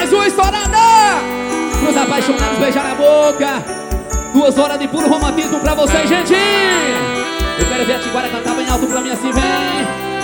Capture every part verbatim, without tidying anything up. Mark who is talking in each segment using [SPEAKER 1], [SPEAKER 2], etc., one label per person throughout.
[SPEAKER 1] Jesus, estourada! Pros apaixonados, beijar na boca. Duas horas de puro romantismo pra vocês, gente. Eu quero ver a Tiguara cantar bem alto pra mim assim, vem.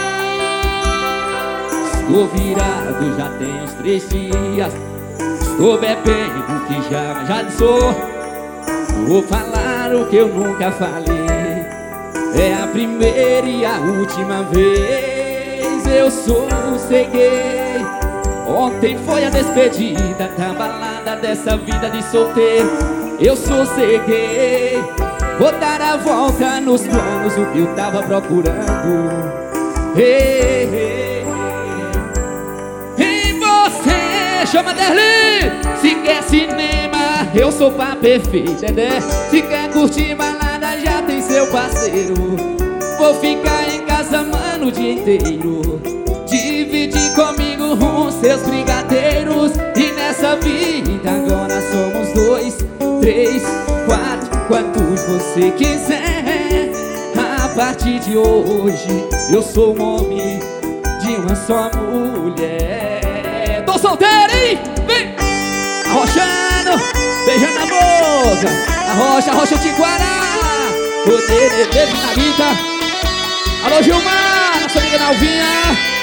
[SPEAKER 1] Estou virado, já tem uns três dias. Estou bebendo que já, já sou. Vou falar o que eu nunca falei. É a primeira e a última vez. Eu sosseguei. Ontem foi a despedida da balada dessa vida de solteiro. Eu sosseguei. Vou dar a volta nos planos, o que eu tava procurando. Ei, ei, ei. E você, chama Derli. Se quer cinema, eu sou pá perfeito, né? Se quer curtir balada, já tem seu parceiro. Vou ficar em casa, mano, o dia inteiro. Dividir comigo os seus brigadeiros. E nessa vida agora somos dois, três, quatro, quantos você quiser. A partir de hoje eu sou um homem de uma só mulher. Tô solteiro, hein? Vem! Arrochando, beijando na boca. Arrocha, arrocha o Tiguara. O Dede, Dede na vida. Alô Gilmar, nossa amiga Nalvinha.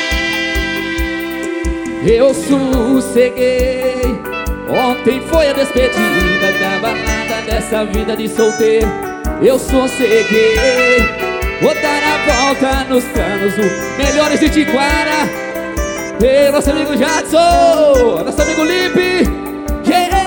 [SPEAKER 1] Eu sosseguei. Ontem foi a despedida da balada dessa vida de solteiro. Eu sosseguei. Vou dar a volta nos planos, os melhores de Tiguara. Ei, nosso amigo Jadson, nosso amigo Lipe. Yeah.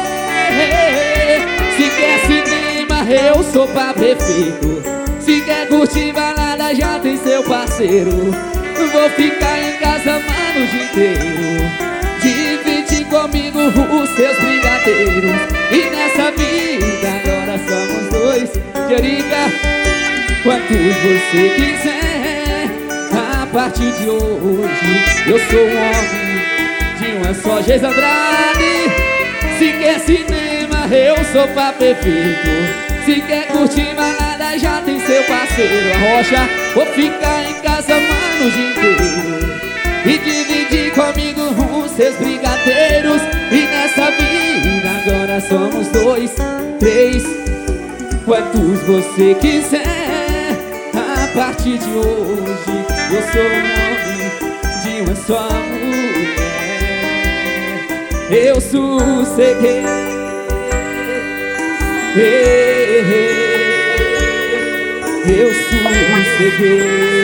[SPEAKER 1] Se quer cinema, eu sou pá perfeito. Se quer curtir balada, já tem seu parceiro. Vou ficar em casa, mano, o dia inteiro. Dividir comigo os seus brigadeiros. E nessa vida agora somos dois. Jerica, quantos você quiser. A partir de hoje eu sou um homem de uma só. Geis Andrade. Se quer cinema, eu sou pá perfeito. Se quer curtir balada, já tem seu parceiro. Arrocha, vou ficar em casa, mano, o dia inteiro. E dividir comigo os seus brigadeiros. E nessa vida agora somos dois, três, quantos você quiser. A partir de hoje eu sou um homem de uma só mulher. Eu sosseguei. Hey, hey, eu sosseguei.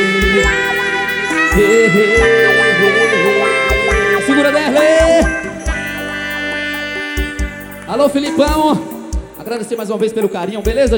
[SPEAKER 1] Hey, hey, hey. Segura, Derli. Alô, Filipão. Agradecer mais uma vez pelo carinho, beleza?